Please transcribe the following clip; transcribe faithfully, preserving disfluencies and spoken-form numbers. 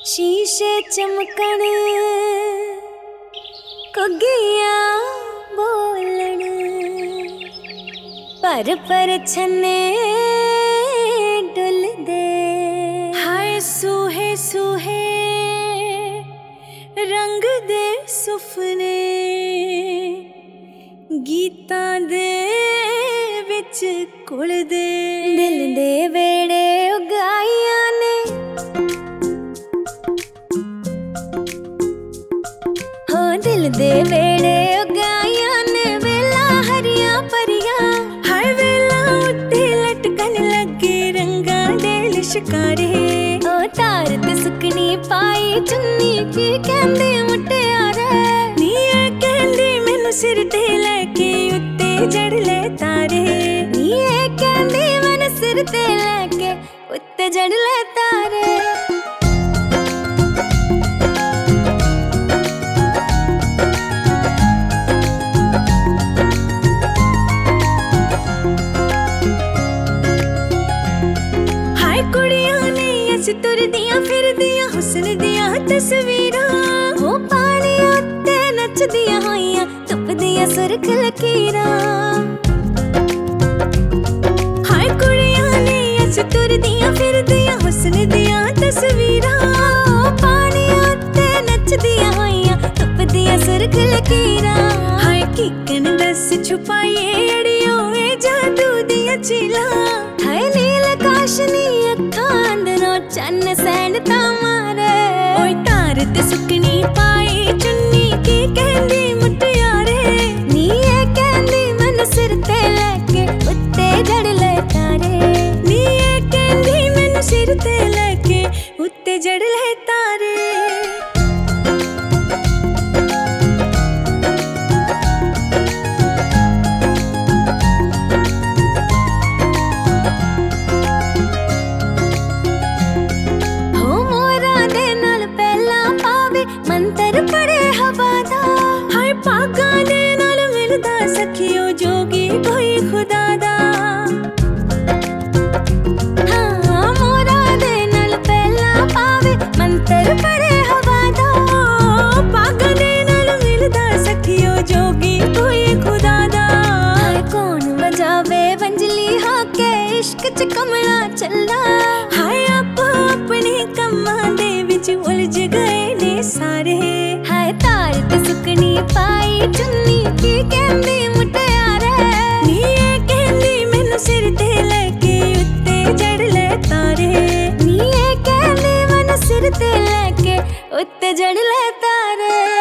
शीशे चमकण कुगिया बोलण पर पर छने डुल दे। हाय सूहे सूहे रंग दे सुफने गीतां दे विच कुल दे। दिल दे वेड़े उगाइयां ने हो दिल दे वेड़े उगाइयां ने वेला हरिया परिया। हर वेला उत्ते लटकन लगे रंगा दे लिशकारे। ओ तार ते सुकनी पाई चुन्नी की कहंदे मुटियारे। नी ए कहंदी मैनू सिर ते लेके उत्ते जड़ ले तारे। नी ए कहंदी मैनू सिर ते लेके उत्ते जड़ ले तारे। तुरदियां फिरदियां हुस्न दियां तस्वीरां हो पानी उत्ते नचदियां होइयां तुपदियां सुरख लकीरां। हाय कुड़ियां ने अस तुरदियां फिरदियां हुस्न दियां तस्वीरां हो पानी उत्ते नचदियां होइयां तुपदियां सुरख लकीरां। हाय किकन दस छुपाइए अड़ियो ए जादू दियां चीलां। हाय नील काशनी अखां चन्न सैन तामारे। ओए तार ते सुकनी पाई चुन्नी की कहंदी मुटियारे। नी ए कहंदी मैनू सिर ते लेके उत्ते जड़ ले तारे। नी ए कहंदी मैनू सिर ते लेके उत्ते जड़ ले तारे। मंतर पड़े हवा दा हाय पागा दे नाल मिलदा सखियो जोगी कोई खुदा दा। हाँ मोरा दे नाल पहला पावे मंतर पड़े हवा दा। पागा दे नाल मिलदा सखियो जोगी कोई खुदा दा। हाय कौन बजावे वंजली होके इश्क च कमला चला। हाय आप अपने कम्मां दे विच उलझ गए ने सारे। हाय तार ते सुकनी पाई चुन्नी की कहंदी मुटियारे। नी ए कहंदी मैनू सिर ते लेके उत्ते जड़ ले तारे। नी ए कहंदी मैनू सिर ते लेके उत्ते जड़ ले तारे।